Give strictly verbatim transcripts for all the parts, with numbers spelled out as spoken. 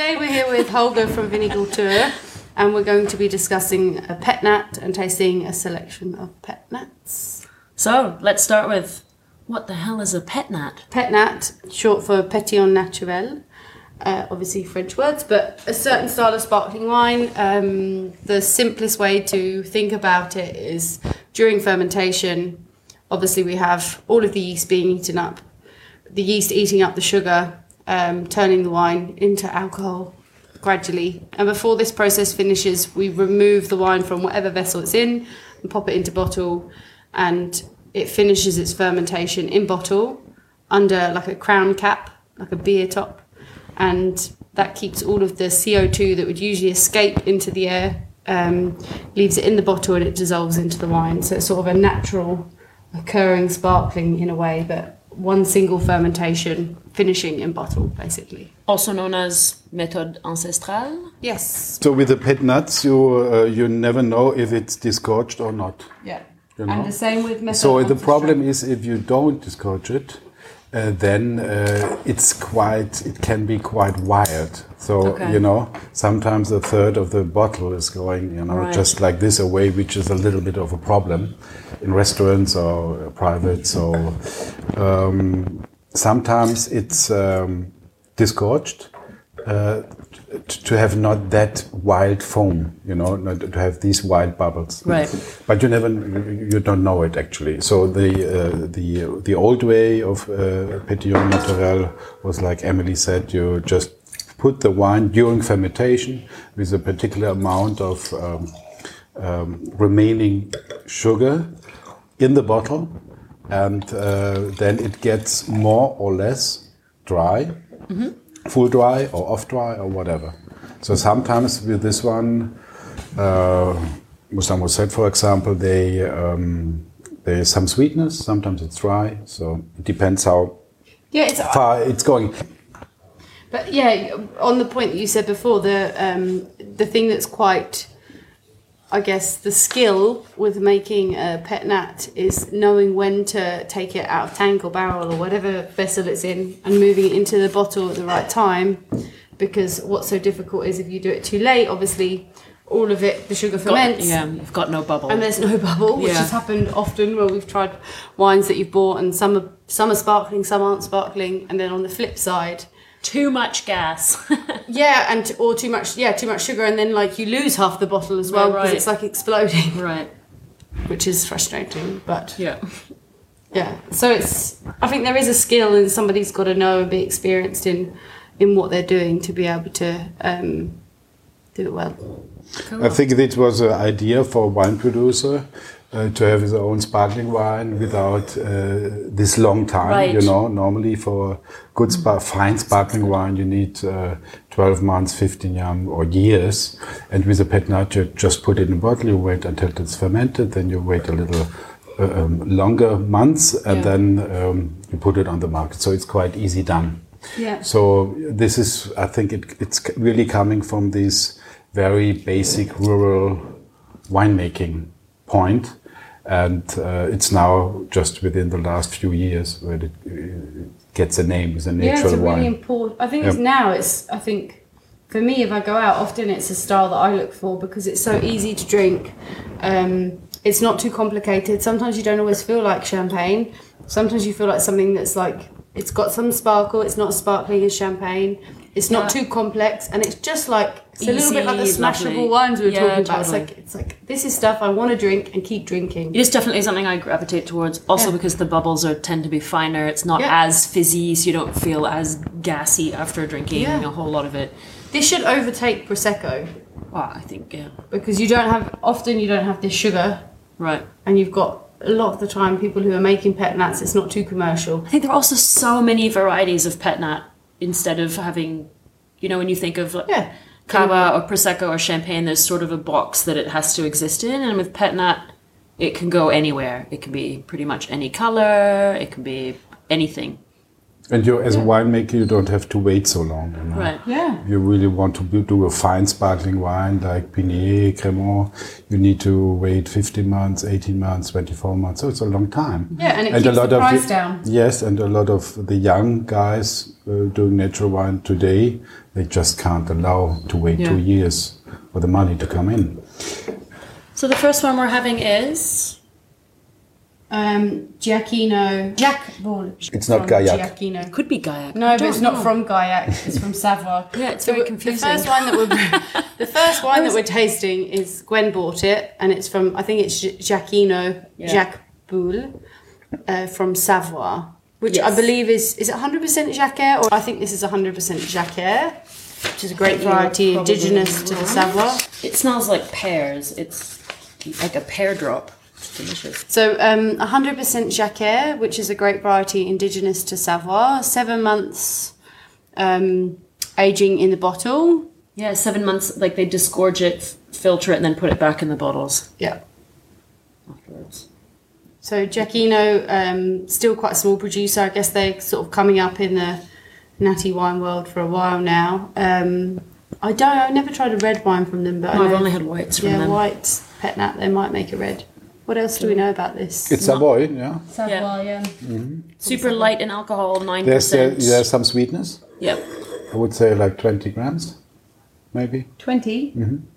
today we're here with Holger from Viniculture, and we're going to be discussing a pet nat and tasting a selection of pet nats. So, let's start with, what the hell is a pet nat? Pet nat, short for Pétillant Naturel. Uh, obviously French words, but a certain style of sparkling wine. Um, the simplest way to think about it is during fermentation, obviously we have all of the yeast being eaten up, the yeast eating up the sugar, um, turning the wine into alcohol gradually. And before this process finishes, we remove the wine from whatever vessel it's in and pop it into bottle, and it finishes its fermentation in bottle under like a crown cap, like a beer top. And that keeps all of the C O two that would usually escape into the air, um, leaves it in the bottle and it dissolves into the wine. So it's sort of a natural occurring sparkling in a way, but one single fermentation finishing in bottle, basically. Also known as méthode ancestrale? Yes. So with the pet nuts, you uh, you never know if it's disgorged or not. Yeah. You know? And the same with méthode So the ancestrale. problem is if you don't disgorge it, Uh, then uh, it's quite, it can be quite wild. So, Okay. you know, sometimes a third of the bottle is going, you know, Right. just like this away, which is a little bit of a problem in restaurants or uh, private. So um, sometimes it's um, disgorged uh, t- to have not that wild foam, you know, not to have these wild bubbles. Right. But you never, you you don't know it actually. So the uh, the the old way of uh, Pétillant Naturel was, like Emily said, you just put the wine during fermentation with a particular amount of um, um, remaining sugar in the bottle, and uh, then it gets more or less dry, mm-hmm. full dry or off dry or whatever. So sometimes with this one, uh, Musamo said, for example, they um, there is some sweetness. Sometimes it's dry, so it depends how Yeah, it's far it's going. But yeah, on the point that you said before, the um, the thing that's quite, I guess, the skill with making a pet nat is knowing when to take it out of tank or barrel or whatever vessel it's in and moving it into the bottle at the right time. Because what's so difficult is if you do it too late, obviously all of it, the sugar ferments. Got, yeah, you've got no bubble. And there's no bubble, which Yeah. has happened often where we've tried wines that you've bought and some are, some are sparkling, some aren't sparkling. And then on the flip side, Too much gas. yeah, and or too much, yeah, too much sugar, and then like you lose half the bottle as well Right, because right. it's like exploding, Right. which is frustrating. But Yeah. yeah, so it's, I think there is a skill, and somebody's got to know and be experienced in in what they're doing to be able to um, do it well. Cool. I think it was an idea for a wine producer uh, to have his own sparkling wine without uh, this long time. Right. You know, normally for good, spa- fine sparkling wine, you need uh, twelve months, fifteen years, or years. And with a pet nat, you just put it in a bottle. You wait until it's fermented, then you wait a little uh, um, longer months, and Yeah. then um, you put it on the market. So it's quite easy done. Yeah. So this is, I think, it, it's really coming from this very basic rural winemaking point, and uh, it's now just within the last few years where it uh, gets a name as a natural Yeah, it's a really wine. important. I think Yep. it's now. It's. I think for me, if I go out, often it's a style that I look for because it's so easy to drink. Um, it's not too complicated. Sometimes you don't always feel like champagne. Sometimes you feel like something that's like it's got some sparkle. It's not as sparkling as champagne. It's not Yeah. too complex, and it's just like it's a little bit like the Easy, smashable lovely. wines we were Yeah, talking about. It's totally. like it's like this is stuff I want to drink and keep drinking. It is definitely something I gravitate towards. Also Yeah. because the bubbles are tend to be finer. It's not Yeah. as fizzy, so you don't feel as gassy after drinking Yeah. a whole lot of it. This should overtake prosecco Well, I think, yeah. because you don't have often you don't have this sugar. Right. And you've got a lot of the time people who are making pet nats, it's not too commercial. I think there are also so many varieties of pet nat instead of having, you know, when you think of like, Yeah. cava or prosecco or champagne, there's sort of a box that it has to exist in, and with pet nat, it can go anywhere. It can be pretty much any color. It can be anything. And you, as a winemaker, you don't have to wait so long. You know? Right. Yeah. You really want to be- do a fine sparkling wine like Pinet, Cremant, you need to wait fifteen months, eighteen months, twenty-four months. So it's a long time. Yeah, and it keeps the price down. Yes, and a lot of the young guys uh, doing natural wine today, they just can't allow to wait Yeah. two years for the money to come in. So the first one we're having is Um, Giacchino. Jack Bull. It's not from Gaillac. Giacchino. could be Gaillac. No, I but don't it's not know. from Gaillac. It's from Savoie. Yeah, it's So very we- confusing. The first wine that we're the first wine that we're tasting is Gwen bought it, and it's from I think it's Gi- Giacchino Yeah. Jacques Boule uh, from Savoie, which I Yes. believe is is it one hundred percent Jacquer, or I think this is one hundred percent Jacquer, which is a great You're variety probably indigenous to the right. Savoie. It smells like pears. It's like a pear drop. It's delicious. So um, one hundred percent Jacquer, which is a great variety indigenous to Savoie, seven months um, aging in the bottle. Yeah, seven months. Like they disgorge it, f- filter it, and then put it back in the bottles Yeah. afterwards. So Giacchino, um, still quite a small producer. I guess they're sort of coming up in the natty wine world for a while now. Um, I don't. I never tried a red wine from them, but I No, I've know- only had whites from yeah, them. white pet nat. They might make a red. What else do we know about this? It's Savoy, yeah. Savoie, yeah. Super light in alcohol, nine There's there, percent. there's some sweetness. Yep. I would say like twenty grams, maybe. Twenty.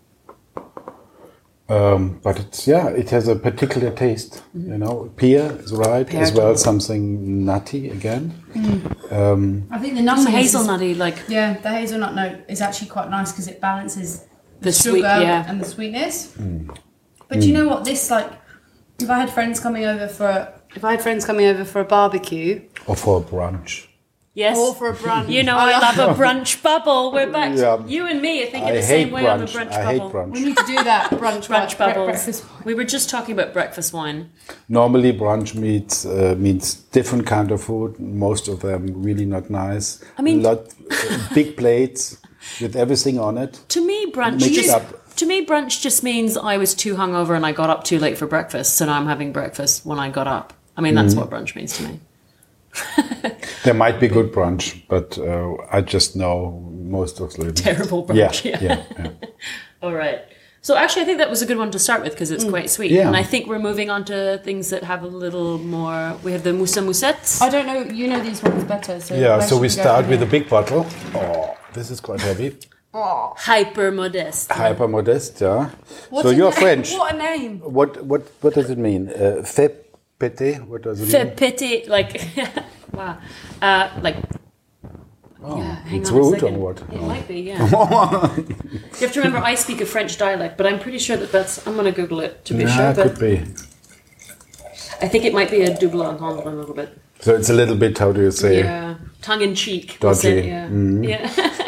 Um, but it's yeah, it has a particular taste. You know, pear is right Pear as well. too. Something nutty again. Um, I think the Some nuttiness. hazelnutty, like Yeah, the hazelnut note is actually quite nice because it balances the, The sugar sweet- yeah. and the sweetness. But do you know what? This like, if I had friends coming over for a, if I had friends coming over for a barbecue or for a brunch. yes. or for a brunch, You know, I love a brunch bubble. We're back. Yeah. You and me are thinking I the hate same way on the brunch. brunch I bubble. hate brunch. we need to do that brunch, Brunch bre- bubbles. breakfast. We were just talking about breakfast wine. Normally, brunch means uh, means different kind of food. Most of them really not nice. I mean- lot big plates with everything on it. To me, brunch Mix just up. to me brunch just means I was too hungover and I got up too late for breakfast, so now I'm having breakfast when I got up. I mean, that's what brunch means to me. There might be good brunch, but uh, I just know most of them. Terrible Yeah, brunch. Yeah. yeah, yeah. All right. So actually, I think that was a good one to start with because it's quite sweet. Yeah. And I think we're moving on to things that have a little more. We have the mousse moussettes. I don't know. You know these ones better. So Yeah, where so should we go start from with a here? big bottle. Oh, this is quite heavy. Hyper modest. Hyper modest, yeah. What's so a you're name? French. What a name! What what what does it mean? Uh, fait péter? What does it Fait mean? petit, like, wow. Uh, like, Oh, yeah, hang it's on a rude or second. what? It Oh. might be, yeah. You have to remember, I speak a French dialect, but I'm pretty sure that that's. I'm going to Google it to be Yeah, sure, it but could be. I think it might be a double entendre a little bit. So it's a little bit, how do you say? Yeah, tongue in cheek. we'll say, Dodgy. yeah. Mhm. Yeah.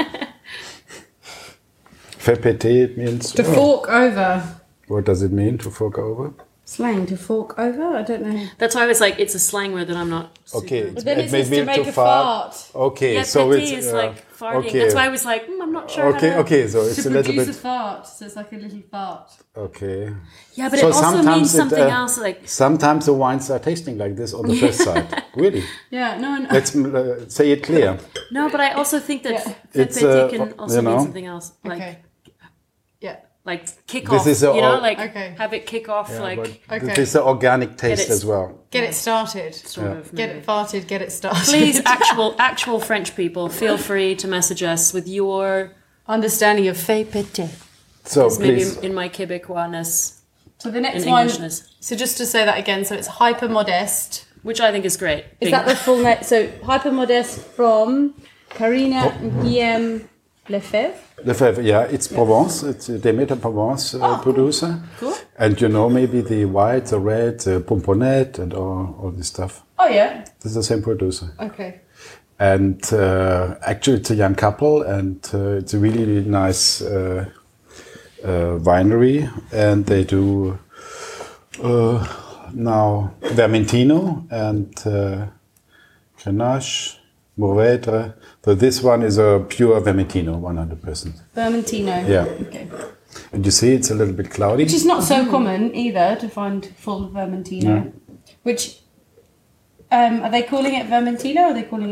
Fait péter, it means. To oh, fork over. what does it mean to fork over? Slang to fork over. I don't know. That's why I was like, it's a slang word that I'm not. super- Okay, But then it it may says be to make to a fart. fart. Okay, Yeah, so petit it's is uh, like farting. Okay, That's why I was like, mm, I'm not sure. okay, how to... okay. So it's to a little produce bit a fart, so it's like a little fart. okay. Yeah, but So it also sometimes means it, something uh, else. Like, Sometimes the wines are tasting like this on the first side. Really? Yeah, no, no. Let's uh, say it clear. no, but I also think that Yeah. fait It's, petit uh, can also you mean know. something else. Like, Okay. Yeah. like kick This off. is a you know, or- like Okay. have it kick off. Yeah, like, but Okay. this is an organic taste it- as well. Get it started. sort Yeah. of. Get maybe. it farted. Get it started. Please, actual actual French people, feel free to message us with your Understanding of fait péter. So maybe please, in my Quebecoisness So the and next one. Englishness, So just to say that again. So it's hyper modest. which I think is great. Is Big- that the full name? So hyper modest from Karina Guillaume Lefebvre. Lefebvre, yeah, it's Provence. It's a Demeter Provence uh, producer. Cool. And you know maybe the white, the red, the pomponette, and all, all this stuff. Oh yeah. This is the same producer. Okay. And uh, actually, it's a young couple, and uh, it's a really, really nice uh, uh, winery. And they do uh, now Vermentino and uh, Grenache, Mourvèdre. So this one is a pure Vermentino, one hundred percent. Vermentino. Yeah. Okay. And you see, it's a little bit cloudy. Which is not so common either to find full Vermentino. No. Which um, are they calling it Vermentino or are they calling it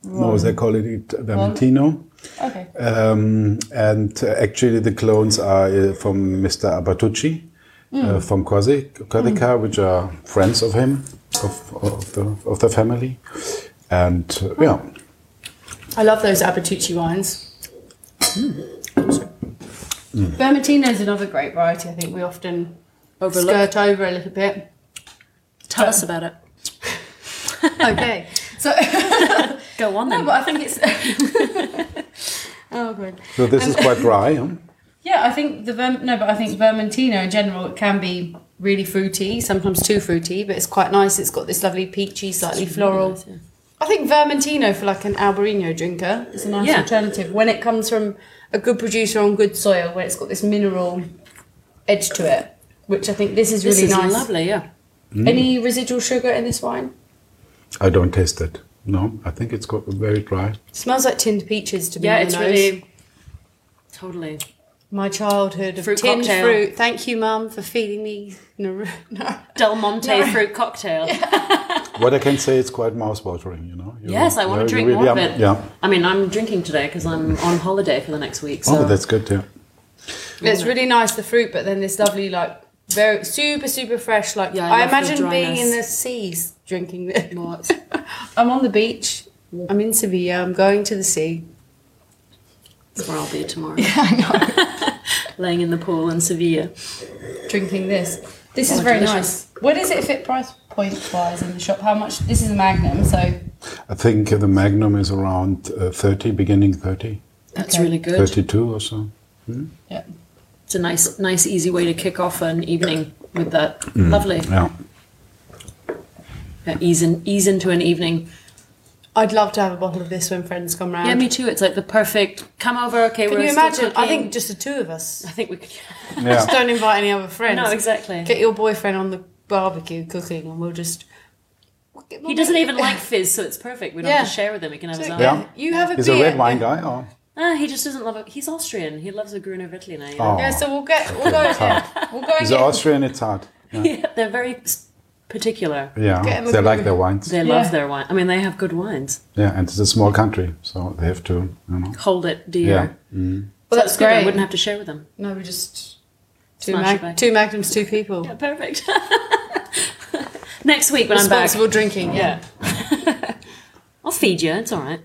No, they call it Vermentino. Okay. Um, and uh, actually, the clones are uh, from Mister Abatucci Mm. uh, from Corsica, Corsica, which are friends of him, of, of the of the family, and uh, yeah. I love those Abatucci wines. Mm. Vermentino is another great variety. I think we often Overlook. skirt over a little bit. Tell us about it. Okay, so Go on no, then. but I think it's. Oh god. So this is quite dry. Huh? Yeah, I think the Verm- no, but I think Vermentino in general it can be really fruity, sometimes too fruity, but it's quite nice. It's got this lovely peachy, slightly floral. Nice, yeah. I think Vermentino for like an Albarino drinker is a nice Yeah. alternative when it comes from a good producer on good soil, where it's got this mineral edge to it, which I think this is This really is nice. lovely, yeah. Any residual sugar in this wine? I don't taste it. No, I think it's got very dry. Smells like tinned peaches to me. Yeah, on it's the nose. really totally. My childhood of Fruit tinned cocktail. fruit. Thank you, Mum, for feeding me. No, no. Del Monte No. fruit cocktail. What I can say, it's quite mouth-watering. You know. You- Yes, I want you to drink really more of are- it. Yeah. I mean, I'm drinking today because I'm on holiday for the next week. So Oh, that's good. Yeah. It's really nice, the fruit, but then this lovely, like, very super, super fresh. Like, Yeah, I I, love the imagine being in dryness. the seas drinking this. What? I'm on the beach. I'm in Sevilla. I'm going to the sea. That's where I'll be tomorrow. Yeah, I know. Laying in the pool in Sevilla. Drinking this. This is Oh, very delicious. nice. Where does it fit price point wise in the shop? How much? This is a Magnum, so I think the Magnum is around uh, thirty, beginning thirty, That's Okay. really good. thirty-two or so. yeah. It's a nice, nice, easy way to kick off an evening with that. Lovely. Yeah. Yeah, ease in, ease into an evening. I'd love to have a bottle of this when friends come round. Yeah, me too. It's like the perfect. Come over. Okay, Can we're you still imagine? I cooking. think just the two of us. I think we could. Just Yeah. don't invite any other friends. No, exactly. Get your boyfriend on the barbecue cooking, and we'll just. He doesn't even like fizz, so it's perfect. We don't have to Yeah. share with him. He can have his So, own. Yeah. You have a He's beer. a red wine guy. Or? Ah, he just doesn't love it. He's Austrian. He loves a Gruner Veltliner. You know? Oh. Yeah, so we'll get. We'll go. Yeah, we'll go and He's get. Austrian. It's hard. Yeah. Yeah, they're very s- particular. Yeah. Get him a They good- like their wines. They Yeah. love their wine. I mean, they have good wines. Yeah, and it's a small country, so they have to, you know. Hold it dear. Yeah. Mm. Well, So that's it's good. I great. wouldn't have to share with them. No, we just two, Smash mag- it back. two magnums, two people. Yeah, perfect. Next week when I'm back. Responsible drinking. Yeah. Yeah. I'll feed you. It's all right.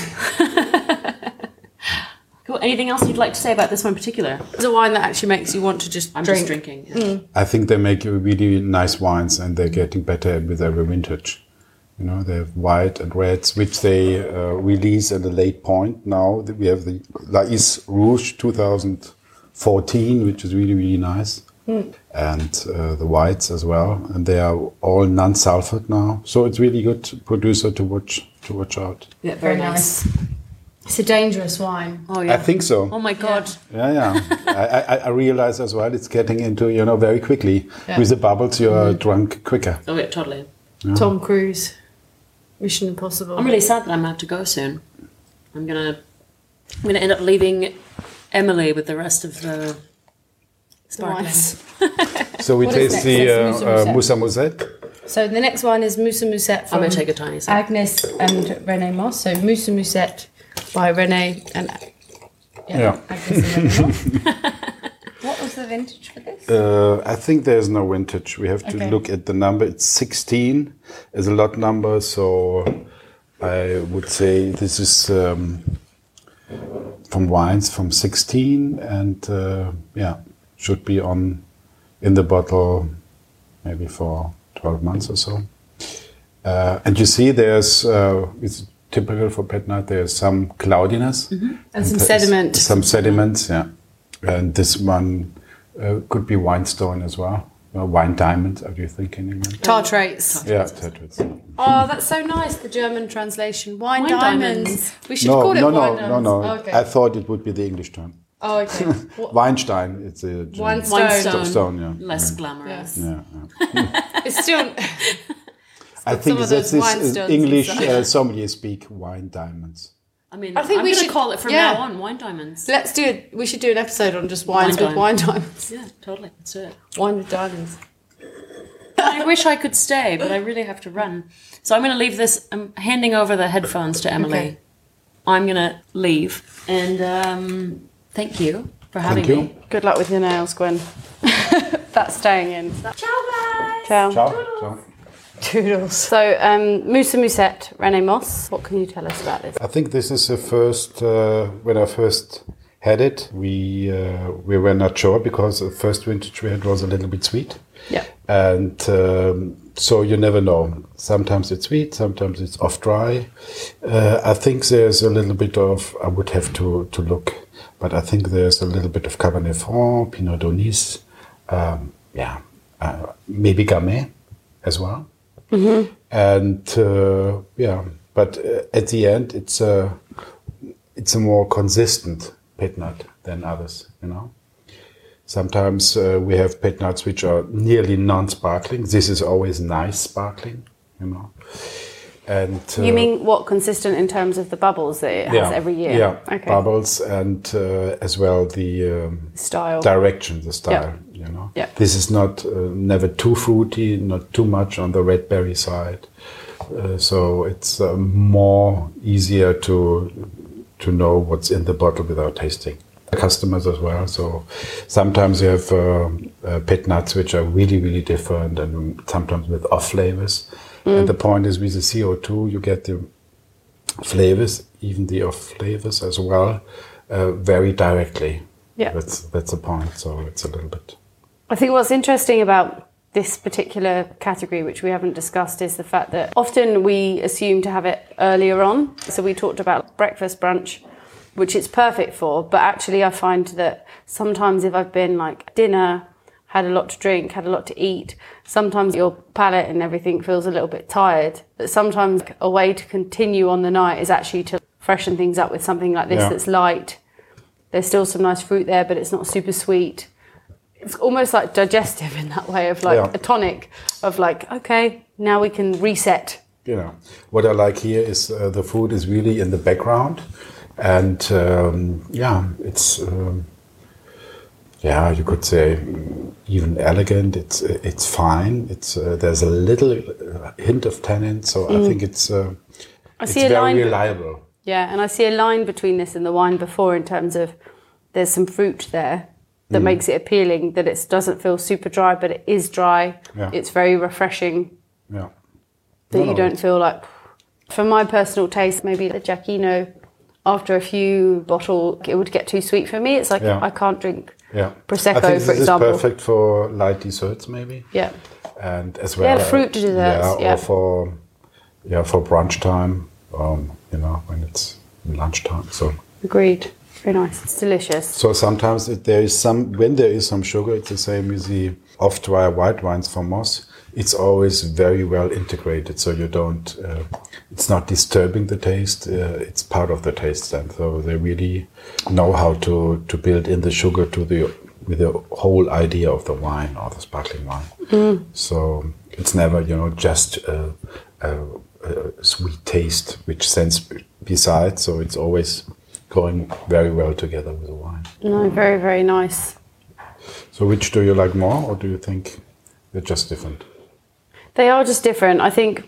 Cool. Anything else you'd like to say about this one in particular? It's a wine that actually makes you want to just I'm drink. just drinking. Yeah. I think they make really nice wines, and they're getting better with every vintage. You know, they have white and reds, which they uh, release at a late point. Now we have the Lais Rouge twenty fourteen, which is really, really nice. And uh, the whites as well, and they are all non-sulfate now. So it's really good producer to watch to watch out. Yeah, very, Very nice. nice. It's a dangerous wine. Oh yeah. I think so. Oh my god. Yeah, yeah. I, I, I realize as well it's getting into, you know, very quickly. Yeah. With the bubbles, you're drunk quicker. Oh yeah, totally. Tom Cruise. Mission Impossible. I'm really sad that I'm gonna have to go soon. I'm gonna I'm gonna end up leaving Emily with the rest of the sparklings. So we What is taste next? the That's uh, Mousse uh, Musette. Mousse Musette. So the next one is Mousse Musette I'm from gonna take a tiny sip. Agnes and René Moss. So Mousse Musette by René and yeah, Yeah. Agnes and René Moss. What was the vintage for this? Uh, I think there's no vintage. We have to Okay. look at the number. It's sixteen. It's a lot number, so I would say this is um, from wines from sixteen, and uh, yeah, should be on in the bottle maybe for twelve months or so. Uh, and you see, there's uh, it's typical for Pet Night. There's some cloudiness And some th- sediment. Some sediments, yeah. And this one uh, could be wine stone as well. Uh, wine diamond, how do you think in England? Tartrates. Yeah, tartrates. Oh, that's so nice. The German translation. Wine, Wine diamonds. diamonds. We should No, call it no, wine no, no, diamonds. no. Okay. I thought it would be the English term. Oh, okay. What- Weinstein, it's a German- Wine Wine stone. stone. stone, yeah. Less glamorous. Yes. Yeah, yeah. It's still. I think some of that's those wine this uh, stones English inside. uh, sommelier speak wine diamonds. I mean, I think I'm we gonna should- call it from yeah. now on wine diamonds. Let's do it. We should do an episode on just wines Wine with wine diamonds. Yeah, totally. Let's do it. Wine with diamonds. I wish I could stay, but I really have to run. So I'm going to leave this. I'm handing over the headphones to Emily. Okay. I'm going to leave. And um, thank you for having Thank you. me. Good luck with your nails, Gwen. That's staying in. Ciao, guys. Ciao. Ciao. Ciao. Toodles. So, um, Mousse Musette, René Moss. What can you tell us about this? I think this is the first, uh, when I first had it, we uh, we were not sure because the first vintage we had was a little bit sweet. Yeah. And um, so you never know. Sometimes it's sweet, sometimes it's off dry. Uh, I think there's a little bit of, I would have to, to look, but I think there's a little bit of Cabernet Franc, Pinot d'Aunis, um, yeah, uh, maybe Gamay as well. Mm-hmm. And uh, yeah, but uh, at the end, it's a it's a more consistent pit nut than others. You know, sometimes uh, we have pit nuts which are nearly non-sparkling. This is always nice sparkling. You know, and uh, You mean what, consistent in terms of the bubbles that it has yeah, every year? Yeah, Okay. bubbles and uh, as well the um, Style. direction, the style. You know, Yeah. this is not uh, never too fruity, not too much on the red berry side. Uh, so it's uh, more easier to to know what's in the bottle without tasting. Customers as well. So sometimes you have uh, uh, pit nuts which are really really different, and sometimes with off flavors. Mm. And the point is, with the C O two, you get the flavors, even the off flavors as well, uh, very directly. Yeah. That's that's the point. So it's a little bit. I think what's interesting about this particular category, which we haven't discussed, is the fact that often we assume to have it earlier on. So we talked about breakfast, brunch, which it's perfect for. But actually I find that sometimes if I've been like dinner, had a lot to drink, had a lot to eat, sometimes your palate and everything feels a little bit tired. But sometimes a way to continue on the night is actually to freshen things up with something like this Yeah. that's light. There's still some nice fruit there, but it's not super sweet. It's almost like digestive in that way of like Yeah. a tonic of like, okay, now we can reset. You know, what I like here is uh, the food is really in the background, and um, yeah, it's um, yeah, you could say mm, even elegant. It's it's fine. It's uh, there's a little uh, hint of tannin, so I think it's uh, I it's see a very line. reliable. Yeah, and I see a line between this and the wine before in terms of there's some fruit there that Mm. makes it appealing, that it doesn't feel super dry, but it is dry. Yeah. It's very refreshing, Yeah, that No, you no, don't feel like, for my personal taste, maybe the Giacchino, after a few bottle, it would get too sweet for me. It's like, Yeah. I can't drink yeah. Prosecco, I think this for example. is perfect for light desserts, maybe. Yeah. And as well, Yeah, fruit desserts, Yeah, yeah. or for yeah for brunch time. Um, you know, when it's lunchtime. So. Agreed. Very nice. It's delicious. So sometimes it, there is some, when there is some sugar, it's the same with the off-dry white wines from Moss. It's always very well integrated, so you don't, uh, it's not disturbing the taste, uh, it's part of the taste then. So they really know how to, to build in the sugar to the, with the whole idea of the wine or the sparkling wine. Mm. So it's never, you know, just a, a, a sweet taste, which sends besides, so it's always going very well together with the wine. No, very, very nice. So which do you like more, or do you think they're just different? They are just different. I think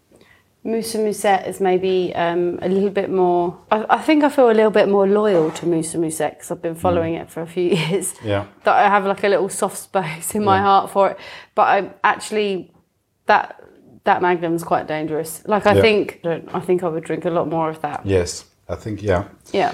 Mousse Musette is maybe um, a little bit more... I, I think I feel a little bit more loyal to Mousse Musette because I've been following it for a few years. Yeah. That I have like a little soft space in my Yeah. heart for it. But I actually... That that Magnum's quite dangerous. Like I Yeah. think... I think I would drink a lot more of that. Yes, I think, yeah. Yeah.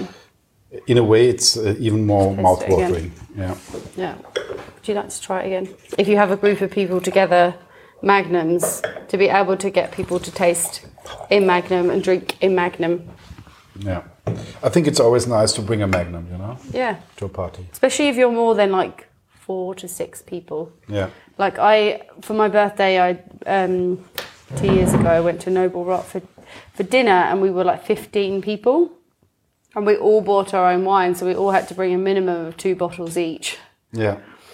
In a way, it's uh, even more Taste it mouth-watering. Yeah. Yeah. Would you like to try it again? If you have a group of people together, Magnums, to be able to get people to taste in Magnum and drink in Magnum. Yeah. I think it's always nice to bring a Magnum, you know, Yeah. to a party. Especially if you're more than like four to six people. Yeah. Like I, for my birthday, I um, two years ago, I went to Noble Rock for, for dinner and we were like fifteen people. And we all bought our own wine, so we all had to bring a minimum of two bottles each. Yeah.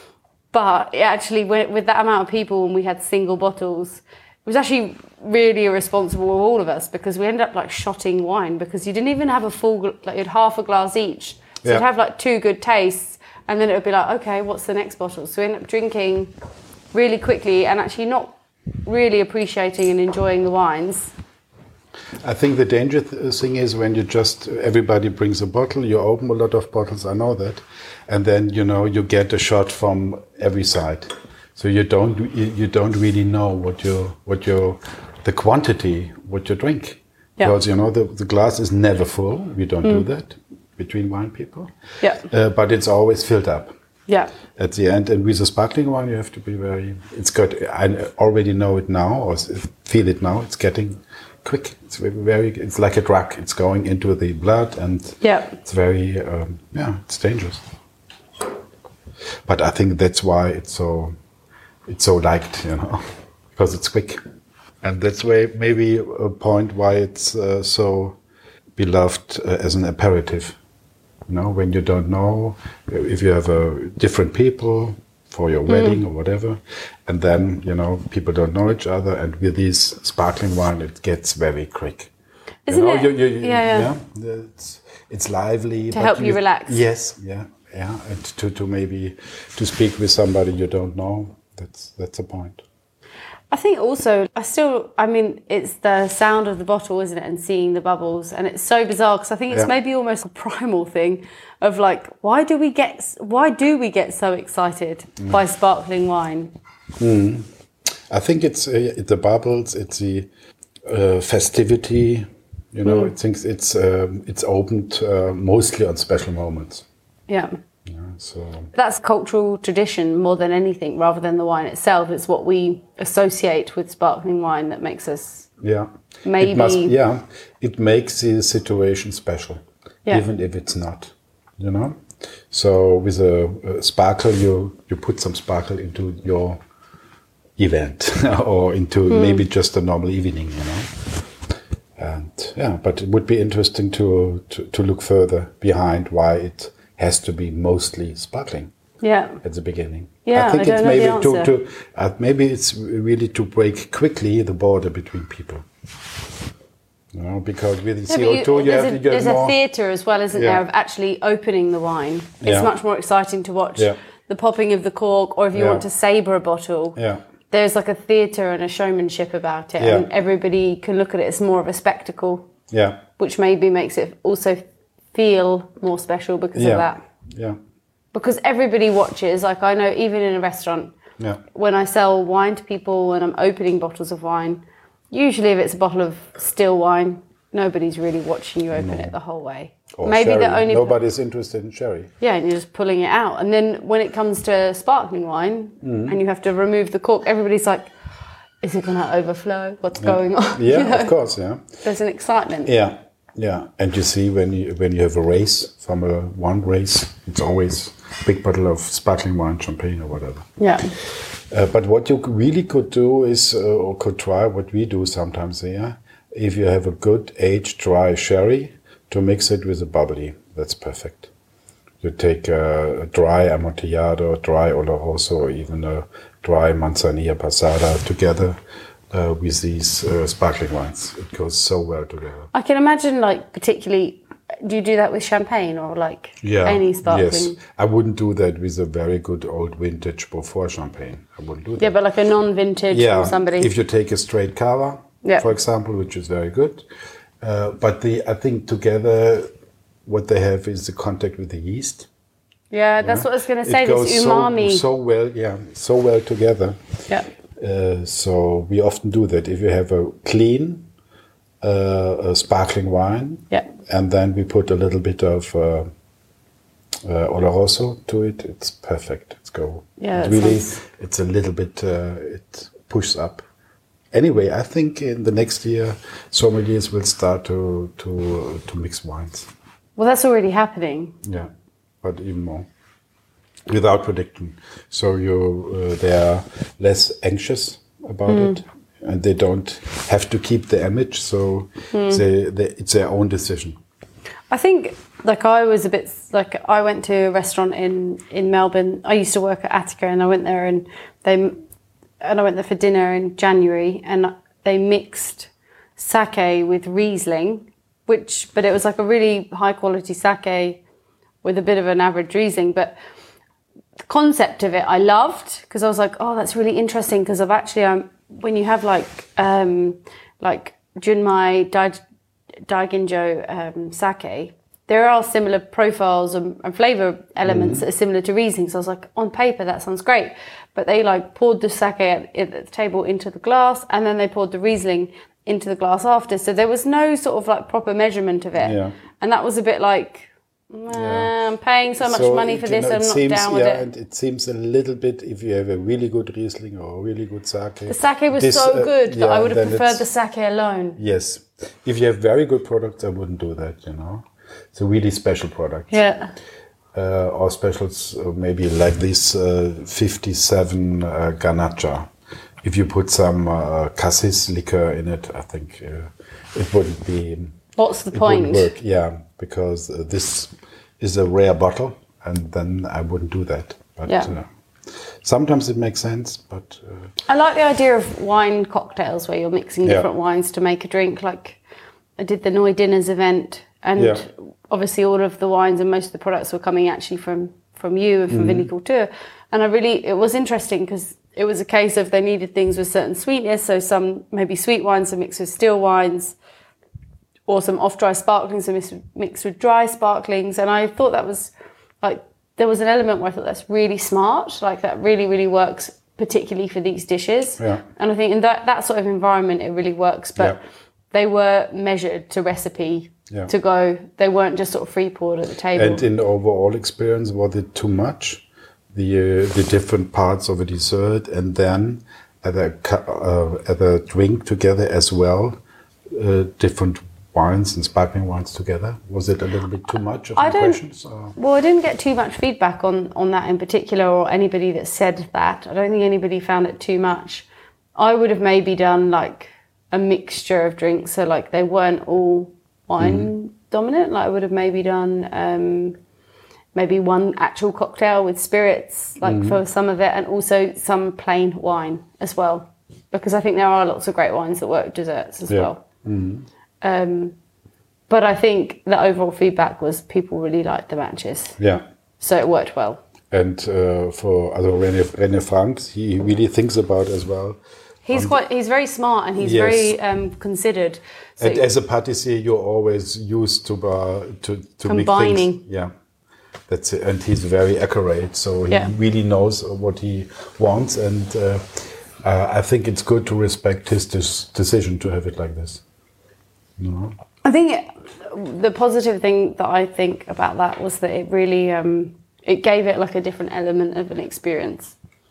But it actually, with, with that amount of people, and we had single bottles, it was actually really irresponsible of all of us because we ended up like shotting wine because you didn't even have a full, like you had half a glass each. So Yeah. you'd have like two good tastes, and then it would be like, okay, what's the next bottle? So we ended up drinking really quickly and actually not really appreciating and enjoying the wines. I think the danger th- thing is when you just, everybody brings a bottle, you open a lot of bottles, I know that, and then, you know, you get a shot from every side. So you don't, you, you don't really know what you, what you, the quantity, what you drink. Yeah. Because, you know, the, the glass is never full. We don't Mm. do that between wine people. Yeah. Uh, but it's always filled up. Yeah. At the end, and with a sparkling wine, you have to be very. It's got. I already know it now, or feel it now. It's getting quick. It's very. very it's like a drug. It's going into the blood, and Yeah. it's very. Um, yeah, it's dangerous. But I think that's why it's so. It's so liked, you know, because it's quick, and that's why maybe a point why it's uh, so beloved uh, as an aperitif. You know, when you don't know, if you have uh, different people for your wedding Mm. or whatever, and then, you know, people don't know each other, and with this sparkling wine, it gets very quick. Isn't you know, it? You, you, you, Yeah, yeah. It's, it's lively. To but help you relax. Yes, yeah, yeah, and to, to maybe to speak with somebody you don't know. That's that's a point. I think also, I still, I mean, it's the sound of the bottle, isn't it? And seeing the bubbles. And it's so bizarre because I think it's Yeah. maybe almost a primal thing of like, why do we get, why do we get so excited Mm. by sparkling wine? Mm. I think it's uh, the bubbles, it's the uh, festivity, you know, Mm. I think it's, um, it's opened uh, mostly on special moments. Yeah. Yeah, so That's cultural tradition more than anything, rather than the wine itself. It's what we associate with sparkling wine that makes us yeah, maybe. it must, yeah, it makes the situation special, Yeah. even if it's not, you know. So with a, a sparkle, you you put some sparkle into your event or into Mm. maybe just a normal evening, you know. And yeah, but it would be interesting to to, to look further behind why it has to be mostly sparkling Yeah. at the beginning. Yeah, I think I don't it's know maybe the to, answer. to uh, maybe it's really to break quickly the border between people. You know, because with the Yeah, C but O you- two, you there's have a, to get there's more. a theatre as well, isn't Yeah. there, of actually opening the wine. It's Yeah. much more exciting to watch Yeah. the popping of the cork, or if you Yeah. want to sabre a bottle. Yeah, There's like a theatre and a showmanship about it, Yeah. and everybody can look at it as more of a spectacle, yeah, which maybe makes it also feel more special because yeah, of that. yeah, Because everybody watches, like I know even in a restaurant, yeah, when I sell wine to people and I'm opening bottles of wine, usually if it's a bottle of still wine, nobody's really watching you open it the whole way. or Maybe sherry. the only Nobody's interested in sherry. yeah, and you're just pulling it out. And then when it comes to sparkling wine Mm-hmm. and you have to remove the cork, everybody's like, is it going to overflow? What's going on? Yeah, You know? of course, yeah. There's an excitement. Yeah, yeah, and you see when you when you have a race from a one race, it's always big bottle of sparkling wine, champagne, or whatever. Yeah. Uh, but what you really could do is, uh, or could try, what we do sometimes here, if you have a good aged dry sherry, to mix it with a bubbly, that's perfect. You take a, a dry Amontillado, dry Oloroso, or even a dry Manzanilla Passada together uh, with these uh, sparkling wines. It goes so well together. I can imagine, like, particularly, do you do that with champagne or like Yeah, any sparkling? yes. I wouldn't do that with a very good old vintage Beaufort champagne. I wouldn't do that. Yeah, but like a non-vintage Yeah, from somebody. if you take a straight cava, Yeah. for example, which is very good. Uh, but the I think together, what they have is the contact with the yeast. yeah, that's what I was going to say. It goes This so, umami. so well, yeah, so well together. yeah. Uh, so we often do that. If you have a clean uh, a sparkling wine, Yeah. and then we put a little bit of uh, uh, Oloroso to it, it's perfect. It's go. Yeah, it that really, sounds- it's a little bit. Uh, it pushes up. Anyway, I think in the next year, sommeliers will start to to to mix wines. Well, that's already happening. Yeah, but even more without prediction. So you uh, they are less anxious about it, and they don't have to keep the image. So they, they, it's their own decision. I think, like, I was a bit like I went to a restaurant in in Melbourne. I used to work at Attica, and I went there, and they and I went there for dinner in January, and they mixed sake with Riesling, which but it was like a really high quality sake with a bit of an average Riesling, but the concept of it I loved because I was like, oh, that's really interesting because I've actually I'm when you have like um, like Junmai, Dai, Daiginjo um, sake, there are similar profiles and, and flavor elements mm-hmm. that are similar to Riesling. So I was like, on paper, that sounds great. But they like poured the sake at, at the table into the glass, and then they poured the Riesling into the glass after. So there was no sort of like proper measurement of it. Yeah. And that was a bit like, nah, yeah. I'm paying so much so money for this, know, I'm not seems, down with yeah, it. And it seems a little bit, if you have a really good Riesling or a really good sake. The sake was this, so uh, good yeah, that I would have preferred the sake alone. Yes. If you have very good products, I wouldn't do that, you know. It's a really special product. Yeah. Uh, or specials, uh, maybe like this uh, fifty-seven uh, Garnacha. If you put some uh, cassis liquor in it, I think uh, it wouldn't be. What's the it point? Wouldn't work. Yeah, because uh, this is a rare bottle, and then I wouldn't do that. But yeah. uh, sometimes it makes sense. But uh, I like the idea of wine cocktails where you're mixing different yeah. wines to make a drink. Like I did the Noi Dinners event. And yeah. obviously all of the wines and most of the products were coming actually from, from you and from mm-hmm. Viniculture. And I really, it was interesting because it was a case of they needed things with certain sweetness. So some maybe sweet wines are mixed with still wines, or some off-dry sparklings are mixed, mixed with dry sparklings. And I thought that was like, there was an element where I thought that's really smart. Like that really, really works particularly for these dishes. Yeah. And I think in that, that sort of environment, it really works. But yeah. they were measured to recipe. Yeah. To go, they weren't just sort of free poured at the table. And in overall experience, was it too much? The uh, the different parts of a dessert, and then at a uh, at a drink together as well, uh, different wines and sparkling wines together. Was it a little bit too much of I impressions? Don't, or? Well, I didn't get too much feedback on on that in particular, or anybody that said that. I don't think anybody found it too much. I would have maybe done like a mixture of drinks, so like they weren't all wine mm. dominant. Like I would have maybe done um, maybe one actual cocktail with spirits, like mm. for some of it, and also some plain wine as well, because I think there are lots of great wines that work with desserts as yeah. well. Mm. Um, but I think the overall feedback was people really liked the matches. Yeah. So it worked well. And uh, for also René, René Franks, he really thinks about as well. He's quite. He's very smart and he's yes. very um, considered. So and as a patissier, you're always used to uh, to to combining. Make things. Yeah, that's it. And he's very accurate, so he yeah. really knows what he wants. And uh, uh, I think it's good to respect his des- decision to have it like this. You know? I think it, the positive thing that I think about that was that it really um, it gave it like a different element of an experience.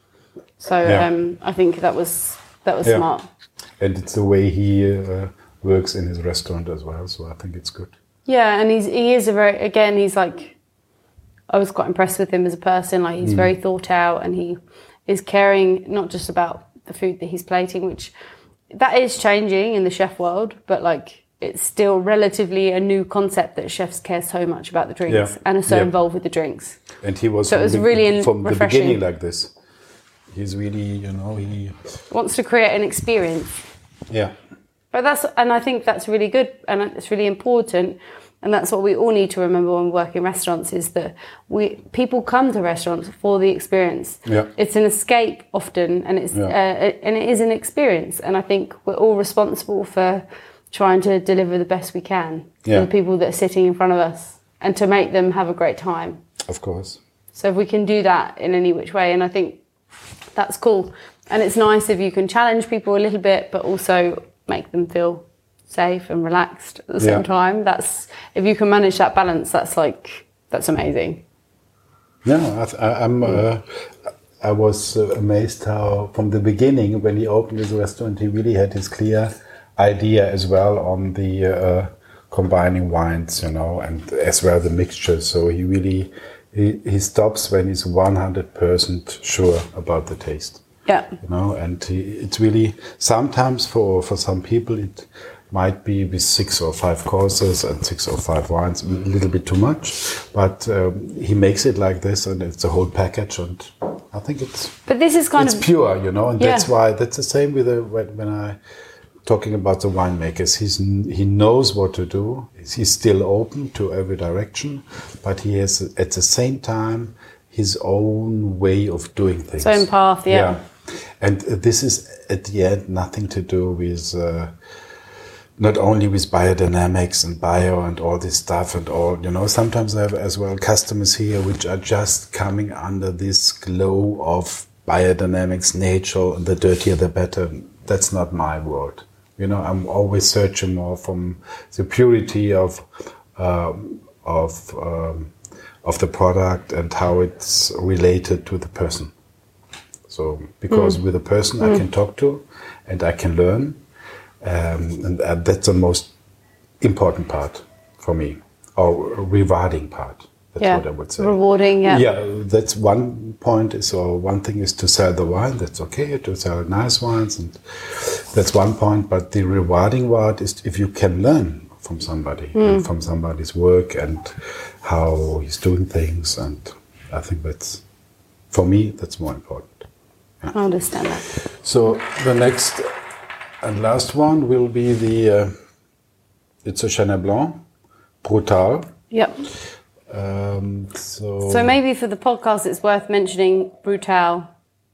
So yeah. um, I think that was. That was yeah. smart. And it's the way he uh, works in his restaurant as well, so I think it's good. Yeah, and he's he is a very, again, he's like, I was quite impressed with him as a person. Like he's mm. very thought out and he is caring not just about the food that he's plating, which that is changing in the chef world, but like it's still relatively a new concept that chefs care so much about the drinks yeah. and are so yeah. involved with the drinks. And he was, so it was the, really from refreshing. The beginning like this. He's really, you know, he wants to create an experience. Yeah. But that's, and I think that's really good, and it's really important, and that's what we all need to remember when we work in restaurants is that we people come to restaurants for the experience. Yeah. It's an escape often, and it's yeah. uh, and it is an experience, and I think we're all responsible for trying to deliver the best we can yeah. to the people that are sitting in front of us, and to make them have a great time. Of course. So if we can do that in any which way, and I think. That's cool. And it's nice if you can challenge people a little bit, but also make them feel safe and relaxed at the same yeah. time. That's if you can manage that balance, that's like, that's amazing. Yeah, I, I'm, uh, I was uh, amazed how from the beginning, when he opened his restaurant, he really had his clear idea as well on the uh, combining wines, you know, and as well the mixture. So he really... He, he stops when he's one hundred percent sure about the taste. Yeah. You know, and he, it's really, sometimes for, for some people it might be with six or five courses and six or five wines, a little bit too much. But um, he makes it like this and it's a whole package and I think it's... But this is kind it's of... It's pure, you know, and yeah. that's why, that's the same with the, when, when I... Talking about the winemakers, he's he knows what to do. He's still open to every direction, but he has at the same time his own way of doing things. His own path, yeah. yeah. And this is at the end nothing to do with uh, not only with biodynamics and bio and all this stuff and all, you know, sometimes I have as well customers here which are just coming under this glow of biodynamics, nature, and the dirtier the better. That's not my world. You know, I'm always searching more from the purity of um, of um, of the product and how it's related to the person. So, because mm. with a person mm. I can talk to and I can learn, um, and uh, that's the most important part for me, or rewarding part. That's yeah. what I would say. Rewarding, yeah. Yeah, that's one point. So one thing is to sell the wine. That's okay, to sell nice wines, and that's one point. But the rewarding part is if you can learn from somebody, mm. and from somebody's work and how he's doing things. And I think that's, for me, that's more important. Yeah. I understand that. So the next and last one will be the, uh, it's a Chenin Blanc, Brutal. Yep. Um, so, so maybe for the podcast, it's worth mentioning Brutal.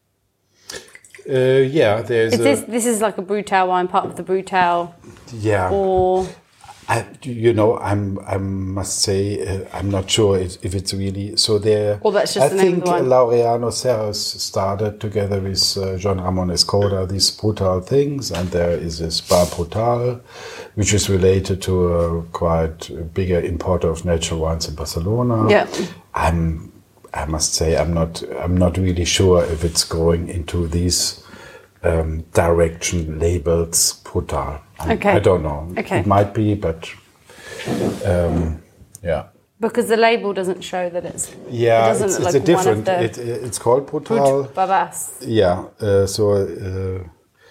Uh, yeah, there's is a, this this is like a Brutal wine, part of the Brutal. Yeah. Or I, you know, I'm I must say uh, I'm not sure if, if it's really so. There. Well, that's just I the name think of the wine. Laureano Serres started together with uh, Jean Ramon Escoda these Brutal things, and there is this Bar Brutal, which is related to a quite bigger importer of natural wines in Barcelona. Yeah. I'm. I must say I'm not. I'm not really sure if it's going into these um, direction labels Brutal. Okay. I don't know. Okay. It might be, but um, yeah. Because the label doesn't show that it's. Yeah, it doesn't it's, look it's like a different. One of it, the it's called Brutal. Brut Babas. Yeah. Uh, so uh,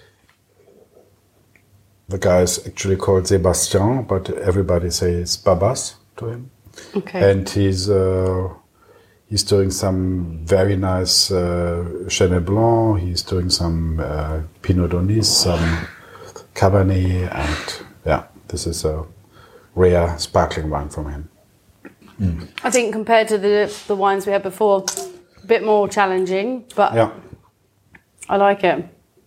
the guy is actually called Sebastian, but everybody says Babas to him. Okay. And he's uh, he's doing some very nice uh, Chenin Blanc. He's doing some uh, Pinot Donis, some Cabernet, and yeah, this is a rare sparkling wine from him. Mm. I think compared to the the wines we had before, a bit more challenging, but yeah. I like it.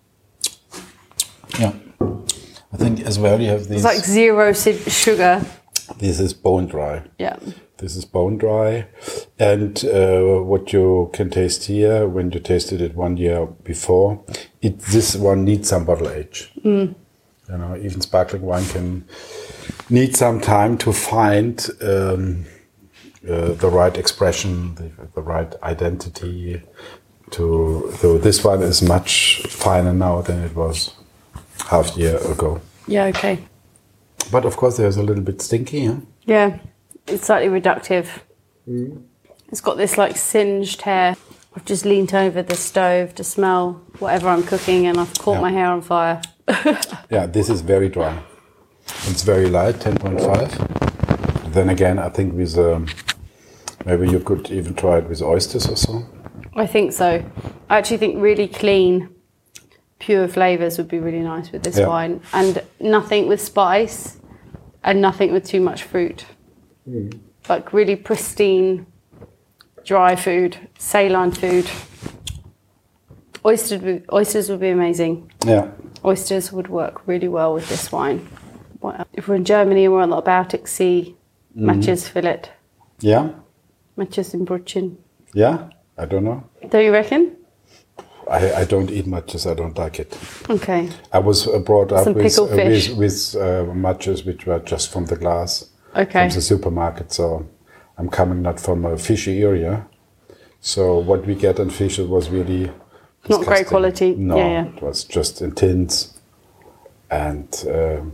Yeah, I think as well you have these. It's like zero sugar. This is bone dry. Yeah. This is bone dry, and uh, what you can taste here when you tasted it one year before, it this one needs some bottle age. Mm. You know, even sparkling wine can need some time to find um, uh, the right expression, the, the right identity. To so this one is much finer now than it was half a year ago. Yeah. Okay. But of course, there's a little bit stinky. Huh? Yeah, it's slightly reductive. Mm. It's got this like singed hair. I've just leaned over the stove to smell whatever I'm cooking, and I've caught Yeah. my hair on fire. Yeah, this is very dry. It's very light, ten point five. Then again, I think with um, maybe you could even try it with oysters or so. I think so. I actually think really clean, pure flavours would be really nice with this Yeah. wine, and nothing with spice, and nothing with too much fruit. Mm. Like really pristine, dry food, saline food. Oysters would, oysters would be amazing. Yeah. Oysters would work really well with this wine. What else? If we're in Germany and we're on the Baltic Sea, Mm. matches fillet, Yeah. matches in Brötchen. Yeah. I don't know. Don't you reckon? I, I don't eat matches. I don't like it. Okay. I was uh, brought up Some with pickled uh, fish. with, with uh, matches which were just from the glass, Okay. from the supermarket. So I'm coming not from a fishy area. So what we get in fish it was really Not great disgusting. quality. No, Yeah, yeah. it was just in tins, and um,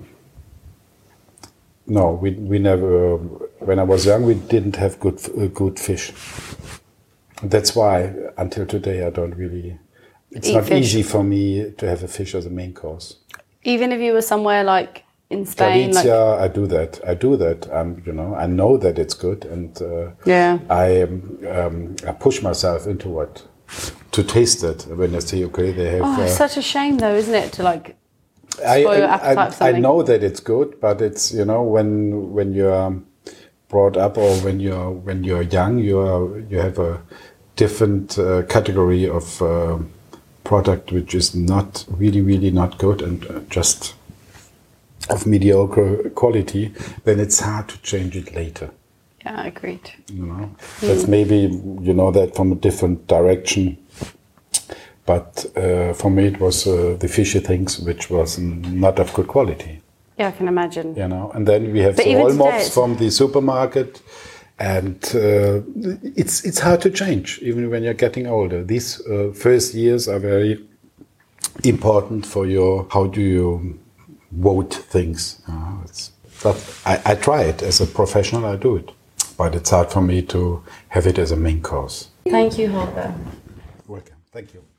no, we we never. When I was young, we didn't have good uh, good fish. That's why until today I don't really. It's Eat not fish. easy for me to have a fish as a main course. Even if you were somewhere like in Spain, like, Galicia, I do that. I do that. Um, you know, I know that it's good, and uh, yeah, I um, um, I push myself into it to taste it. When I say, okay, they have. oh, uh, it's such a shame though, isn't it, to like I, spoil your I, appetite for I, I something? know that it's good, but it's you know when when you're brought up or when you're when you're young, you are you have a different uh, category of uh, product which is not really, really not good and uh, just of mediocre quality, then it's hard to change it later. Yeah, agreed. You know, that's maybe, you know, that from a different direction. But uh, for me, it was uh, the fishy things which was not of good quality. Yeah, I can imagine. You know, and then we have But the even oil today mops it's- from the supermarket, and uh, it's it's hard to change even when you're getting older. These uh, first years are very important for your how do you vote things. Uh, it's, but I, I try it as a professional. I do it, but it's hard for me to have it as a main course. Thank you, Holger. Welcome. Thank you.